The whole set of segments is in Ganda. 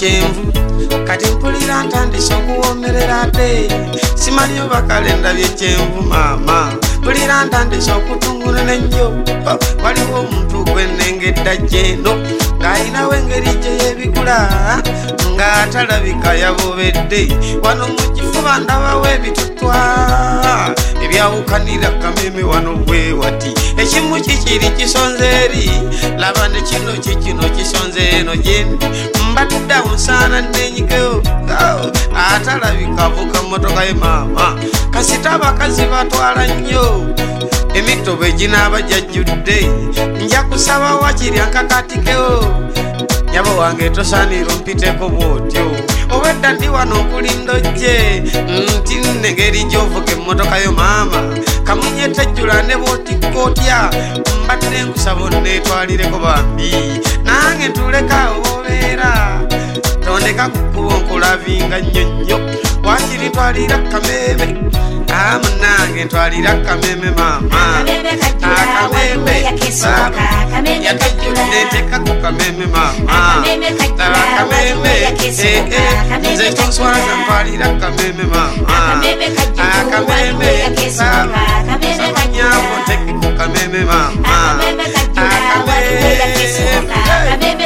kyenvu kati mpulira ntandise okuwoomerera ate simanyi oba kalenda byekyenvu maama mpulira ntandise okutungulana ennyo waliwo omuntu gwenengedda gyeno ng'ayinawo engeri gye yeebigula ng'atalabika yabobedde wano mu kifuba ndabawo ebitutwa ebyawukanira kameme wano bwe wati ekimu kikiri kisonze eri laba ne kino kikino kisonze eno gyendi mbaddawo nsaana nenyigeyo atalabika avuga mmotoka ye maama kasita abakazi batwala nnyo emitobe ginaaba gyajjudde nja kusaba wakirya nkakatikewo nyabo wange tosaanira ompiteko bwotyo obwedda ndi wano okulinda ojje nti negeri gyovuga emmotoka yo maama kamunye tejjula ne bwotikkootya mbadde nkusaba onneetwalireko bambi nange ntulekaawo obeera tondeka kukuba nkulavinga nnyo nnyo wakiri twalira kameme munange ntwalira kameme maama akameme yakajjudeteka ku kameme maama akameme nze tonswaza ntwalira kameme maama akameme sabanyabo nteke ku kameme maama akameme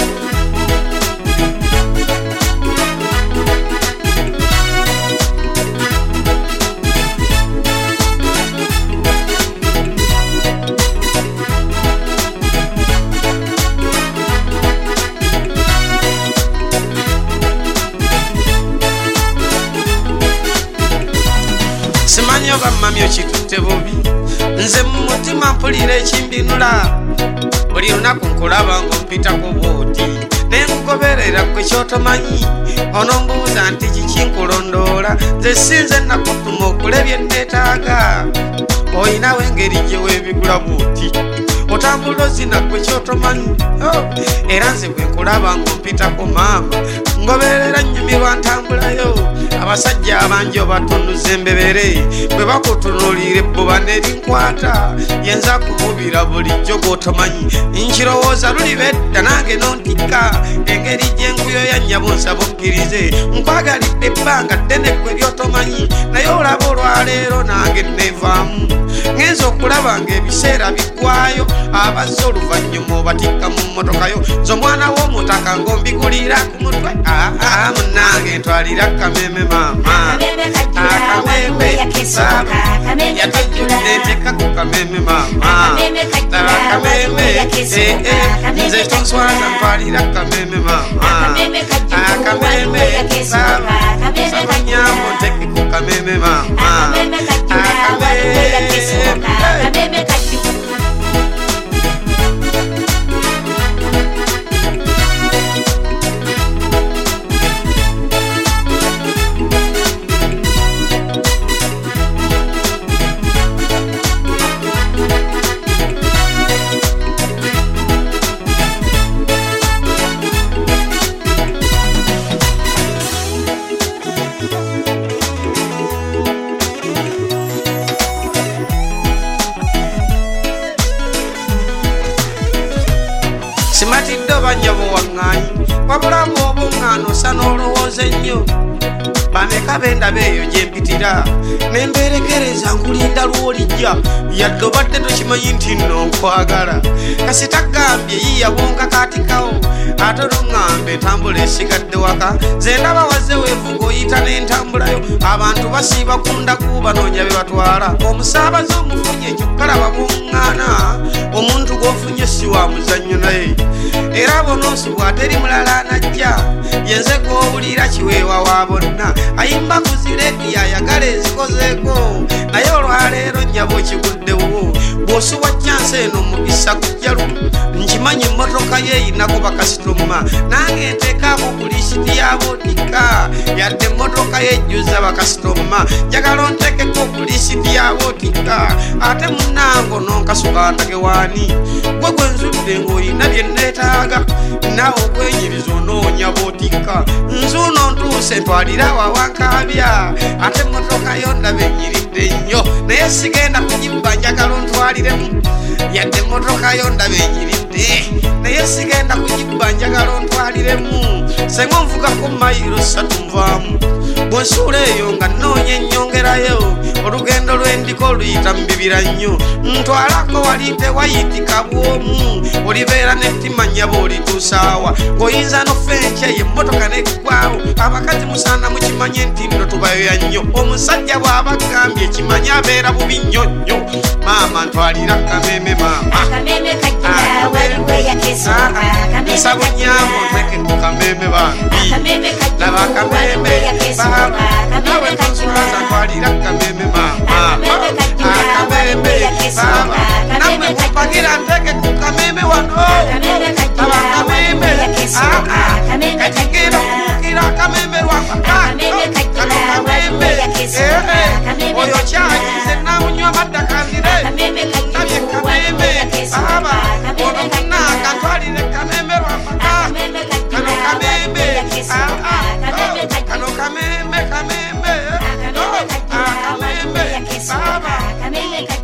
simanyi oba mami okitutte bubi nze mu mutima mpulira ekimbinula buli lunaku nkulaba ng'ompitako bwoti naye nkugoberera gwe kyotomanyi onombuuza nti kiki nkulondoola nze sinze nakutuma okulebya enneetaaga oyinawo engeri gye weebigula bwoti otambula ozina gwe kyotomanyi era nze bwe nkulaba ng'ompitako maama ngoberera nnyumirwa ntambulayo abasajja abangi obatunuza embebere bwe bakutunuulira ebbuba nerinkwata yenza kububira bulijjo gwotomanyi nkirowooza lulibedda nange nontikka engeri gyenkuyo yannyabo nsaba okkirize nkwagalidde ebbanga ddene gwe lyotomanyi naye olaba olwaleero nange neevaamu ngenza okulaba ng'ebiseera biggwayo abazze oluvannyuma obatikka mu mmotokayo z'omwana w'omutaka ng'ombigulira ku mutwe munange ntwalira kameme maama akameme yakajjudeteka ku kameme maama akameme nze tonswaza ntwalira kameme maama akameme sabanyabo nteke ku kameme maama akameme simatidde obanyabo waŋŋanyi wabulamu obuŋŋaano osa n'olowooza ennyo bameka bendaba eyo gye mpitira nemberekereza nkulinda lw'olijja yadde obadde tokimanyi nti nno nkwagala kasita gambye yiya bwonkakaatikawo ate noŋŋambe entambula esigadde waka ze ndaba wazze weevuga oyita n'entambulayo abantu basiiba kundaku banoonya be batwala omusaabaze omufunye kyokkalaba bwoŋŋaana omuntu gw'ofunye si wa muzannyo naye era bonoosibwa ateri mulala anajja yenze gw'owulira kiweewa wa bonna ayimba ku ziredi ayagala ezikozeeko naye olwaleero nnyabo kiguddewo bw'osuwa kyansi eno mugisa kujja lumu nkimanyi emmotoka ye eyinako bakasitoma nange nteekaako ku lisiti y'abootika yadde emmotoka ye ejjuza bakasitoma njagala ontekeko ku lisiti y'abootika ate munnango nonkasukandage waani gwe gwe nzudde ng'oyina bye nneetaaga naawe okwenyiriza onoonya bootika nzuuno ntuuse ntwalira wawankabya ate emmotoka yo ndaba enyiridde nnyo naye sigenda kugibba njagala ontwaliremu yadde emmotoka yo ndaba enyiridde naye sigenda kugibba njagala ontwaliremu senga nvugako mayiro 3 nvaamu bwensuula eyo nga nnoonya ennyongerayo olugendo lw'endiko luyita mu bibira nnyo ntwalako wali tewayitika bwomu olibeera nettima nnyaba olituusaawa ng'oyinza nofenca ye emmotoka neggwawo abakazi musaana mukimanye nti nno tubayoya nnyo omusajja bw'aba gambye ekimanye abeera bubi nnyo nnyo maama ntwalira kameme maama nsabo nyambo ntweke ku kameme bambi laba kameme baaba nawe nsulaza ntwalira kameme maama akameme baaba namwe mumpagira nteke ku kameme wano laba kameme kakigira kukira kameme lwapaka kano kameme oyo kyayize namunywa maddakanire nabye kameme baaba ono munanga ntwalire kameme lwapaka kano kameme kano kameme kameme kameme baba